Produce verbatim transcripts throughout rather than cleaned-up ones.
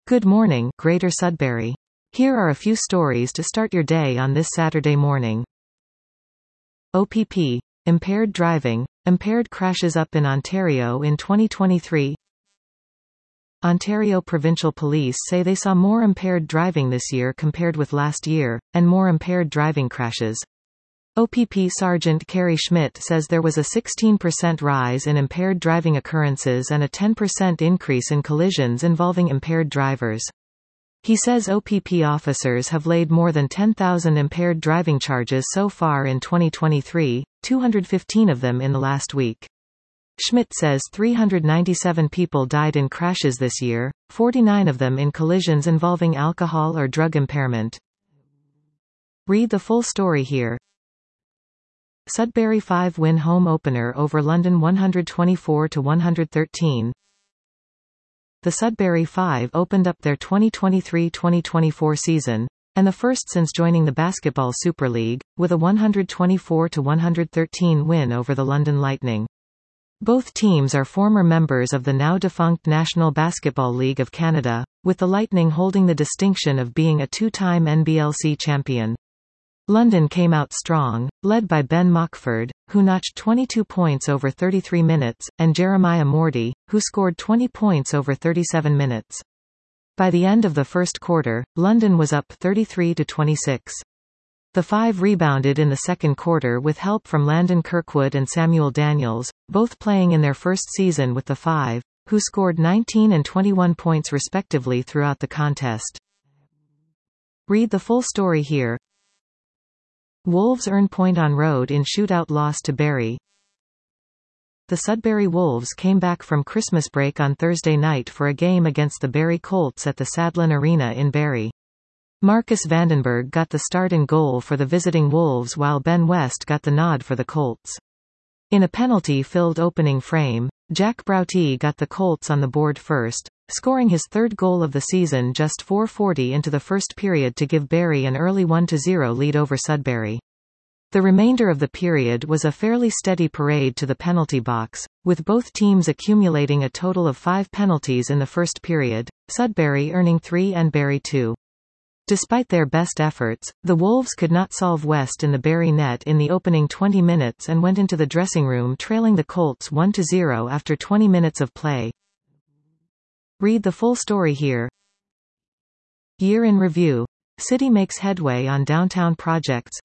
Good morning, Greater Sudbury. Here are a few stories to start your day on this Saturday morning. O P P. Impaired driving. Impaired crashes up in Ontario in twenty twenty-three. Ontario Provincial Police say they saw more impaired driving this year compared with last year, and more impaired driving crashes. O P P Sergeant Kerry Schmidt says there was a sixteen percent rise in impaired driving occurrences and a ten percent increase in collisions involving impaired drivers. He says O P P officers have laid more than ten thousand impaired driving charges so far in twenty twenty-three, two hundred fifteen of them in the last week. Schmidt says three hundred ninety-seven people died in crashes this year, forty-nine of them in collisions involving alcohol or drug impairment. Read the full story here. Sudbury five win home opener over London one hundred twenty-four to one hundred thirteen. The Sudbury Five opened up their twenty twenty-three twenty twenty-four season, and the first since joining the Basketball Super League, with a one hundred twenty-four to one hundred thirteen win over the London Lightning. Both teams are former members of the now-defunct National Basketball League of Canada, with the Lightning holding the distinction of being a two-time N B L C champion. London came out strong, led by Ben Mockford, who notched twenty-two points over thirty-three minutes, and Jeremiah Morty, who scored twenty points over thirty-seven minutes. By the end of the first quarter, London was up thirty-three to twenty-six. The Five rebounded in the second quarter with help from Landon Kirkwood and Samuel Daniels, both playing in their first season with the Five, who scored nineteen and twenty-one points respectively throughout the contest. Read the full story here. Wolves earn point on road in shootout loss to Barrie. The Sudbury Wolves came back from Christmas break on Thursday night for a game against the Barrie Colts at the Sadlon Arena in Barrie. Marcus Vandenberg got the start and goal for the visiting Wolves while Ben West got the nod for the Colts. In a penalty-filled opening frame, Jack Broughty got the Colts on the board first, scoring his third goal of the season just four forty into the first period to give Barrie an early one to zero lead over Sudbury. The remainder of the period was a fairly steady parade to the penalty box, with both teams accumulating a total of five penalties in the first period, Sudbury earning three and Barrie two. Despite their best efforts, the Wolves could not solve West in the Barrie net in the opening twenty minutes and went into the dressing room trailing the Colts one to zero after twenty minutes of play. Read the full story here. Year in review. City makes headway on downtown projects.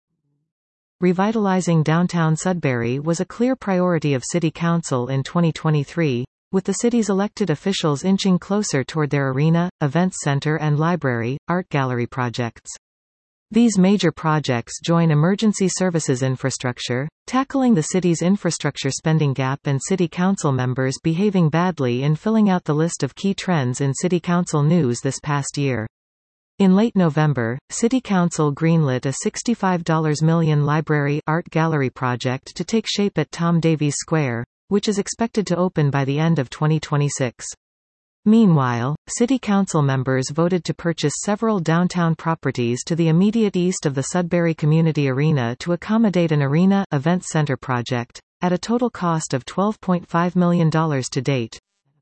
Revitalizing downtown Sudbury was a clear priority of City Council in twenty twenty-three, with the city's elected officials inching closer toward their arena, events center and library, art gallery projects. These major projects join emergency services infrastructure, tackling the city's infrastructure spending gap, and City Council members behaving badly in filling out the list of key trends in City Council news this past year. In late November, City Council greenlit a sixty-five million dollars library art gallery project to take shape at Tom Davies Square, which is expected to open by the end of twenty twenty-six. Meanwhile, City Council members voted to purchase several downtown properties to the immediate east of the Sudbury Community Arena to accommodate an arena events center project, at a total cost of twelve point five million dollars to date.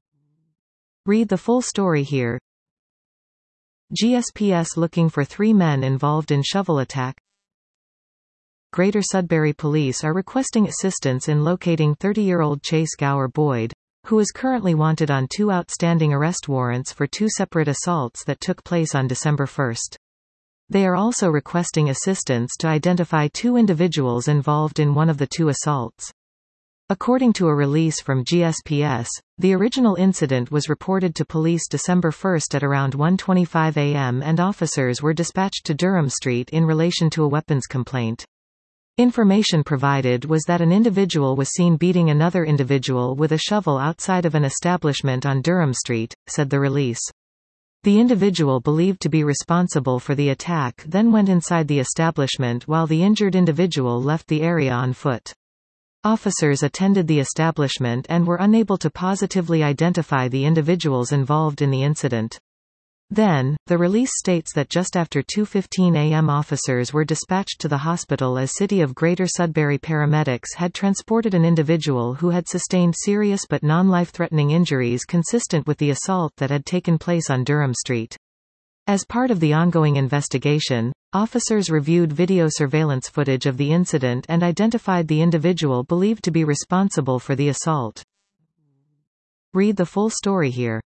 Read the full story here. G S P S looking for three men involved in shovel attack. Greater Sudbury Police are requesting assistance in locating thirty-year-old Chase Gower Boyd, who is currently wanted on two outstanding arrest warrants for two separate assaults that took place on December first. They are also requesting assistance to identify two individuals involved in one of the two assaults. According to a release from G S P S, the original incident was reported to police December first at around one twenty-five a m and officers were dispatched to Durham Street in relation to a weapons complaint. Information provided was that an individual was seen beating another individual with a shovel outside of an establishment on Durham Street, said the release. The individual believed to be responsible for the attack then went inside the establishment while the injured individual left the area on foot. Officers attended the establishment and were unable to positively identify the individuals involved in the incident. Then, the release states that just after two fifteen a m officers were dispatched to the hospital as City of Greater Sudbury paramedics had transported an individual who had sustained serious but non-life-threatening injuries consistent with the assault that had taken place on Durham Street. As part of the ongoing investigation, officers reviewed video surveillance footage of the incident and identified the individual believed to be responsible for the assault. Read the full story here.